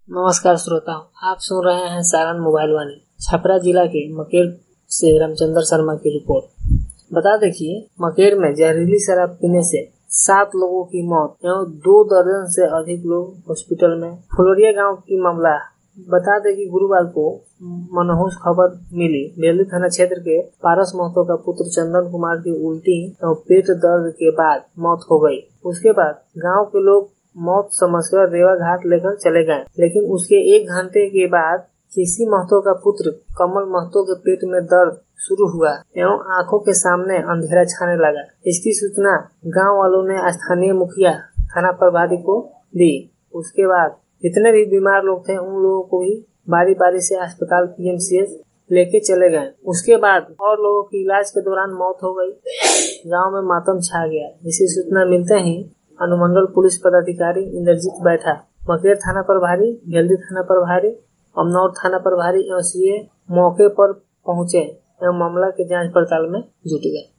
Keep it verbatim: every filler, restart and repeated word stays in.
नमस्कार श्रोताओं, आप सुन रहे हैं सारण मोबाइल वाणी। छपरा जिला के मकेर से रामचंद्र शर्मा की रिपोर्ट। बता दें कि मकेर में जहरीली शराब पीने से सात लोगों की मौत एवं दो दर्जन से अधिक लोग हॉस्पिटल में। फुलरिया गांव की मामला। बता दें कि गुरुवार को मनहूस खबर मिली। बेलदी थाना क्षेत्र के पारस महतो का पुत्र चंदन कुमार की उल्टी एवं पेट दर्द के बाद मौत हो गई। उसके बाद गाँव के लोग मौत समझकर रेवा घाट लेकर चले गए, लेकिन उसके एक घंटे के बाद केसी महतो का पुत्र कमल महतो के पेट में दर्द शुरू हुआ एवं आंखों के सामने अंधेरा छाने लगा। इसकी सूचना गांव वालों ने स्थानीय मुखिया थाना प्रभारी को दी। उसके बाद जितने भी बीमार लोग थे उन लोगों को ही बारी बारी से अस्पताल पीएमसीएच लेके चले गए। उसके बाद और लोगों की इलाज के दौरान मौत हो गई। गाँव में मातम छा गया। इसी सूचना मिलते ही अनुमंडल पुलिस पदाधिकारी इंद्रजीत बैठा, मकेर थाना प्रभारी, बेलदी थाना प्रभारी, अमनौर थाना प्रभारी एवं सीए मौके पर पहुंचे एवं मामला के जांच पड़ताल में जुट गए।